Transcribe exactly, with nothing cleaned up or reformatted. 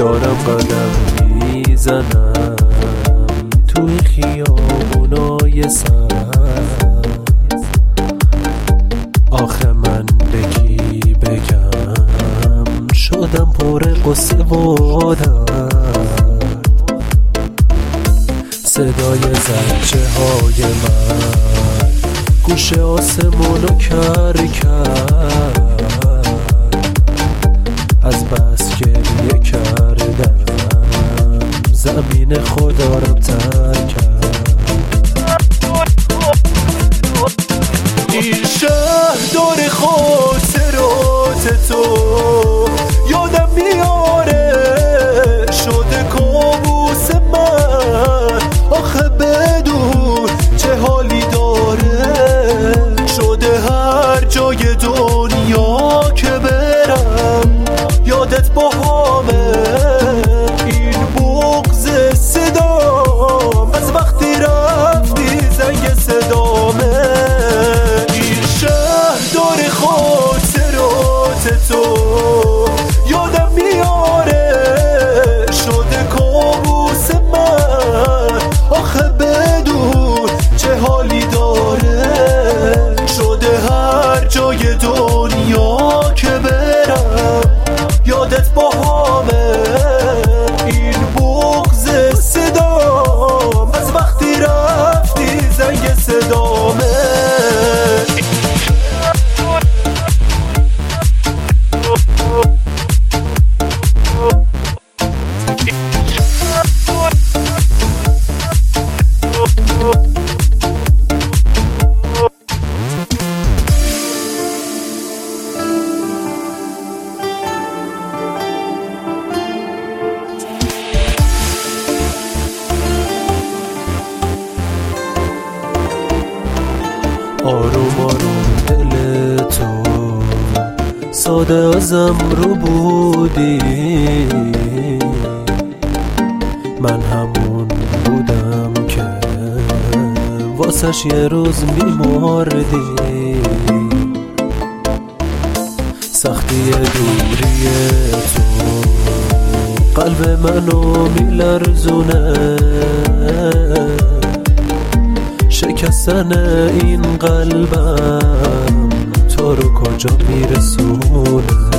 دارم قدم میزنم توی خیابونای سر، آخه من به کی بگم شدم پر قصه و درد. صدای زجه های من گوش آسمونو کر کرد، از بس گریه کردم زمین خدا رو ترک کرد. این شهر داره خاطرات تو، یادم میاره شده کابوس من، آخه بدون چه حالی داره، شده هر جای دنیا که برم یادت با همه. این بغض صدام از وقتی رفتی زنگ صدامه. این شهر داره خاطرات تو، یادم میاره شده کابوس من، آخه بدون چه حالی داره، شده هر جای دنیا که برم یادت با همه. این بغض صدام از وقتی رفتی زنگ صدامه. آروم آروم دل تو ساده ازم رو بودی، من همون بودم که واسش یه روز میمردی. سختی دوری تو قلب منو میلرزونه، شکستن این قلبم تو رو کجا میرسونه.